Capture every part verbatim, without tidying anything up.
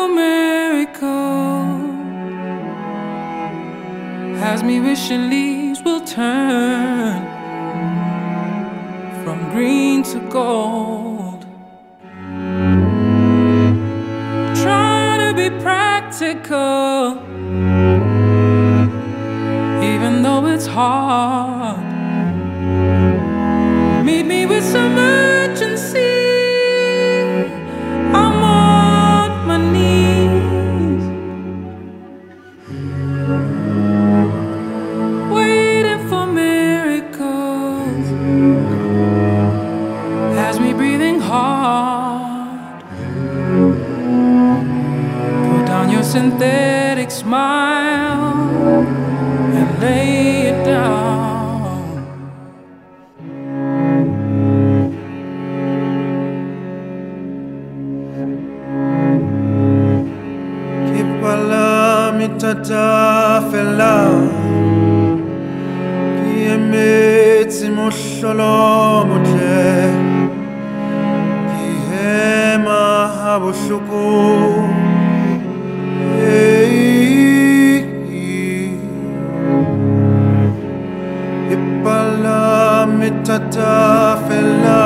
for miracles, has me wishing leaves will turn from green to gold. Trying to be practical, even though it's hard. Meet me with some urgency. I'm on my knees, waiting for miracles, has me breathing hard. Put down your synthetic smile and lay it down. Tatafela ki emetsi mohlolo motle ki hema ha bohloko ipala metatafela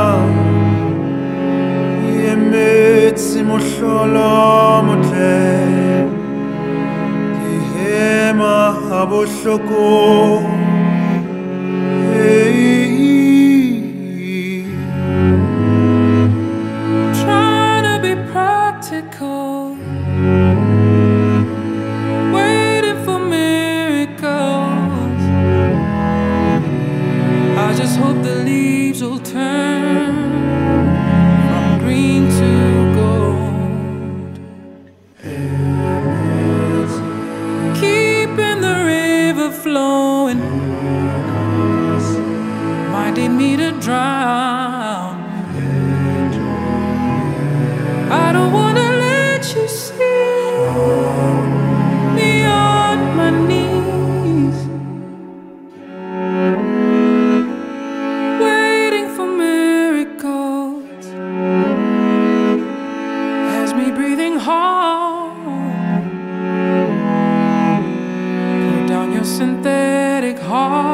ki emetsi mohlolo motle abohloko trying to be practical, waiting for miracles. I just hope the leaves will turn from green to gold. Flowing, minding me to drown. I don't wanna let you see me on my knees, waiting for miracles, has me breathing hard. Synthetic heart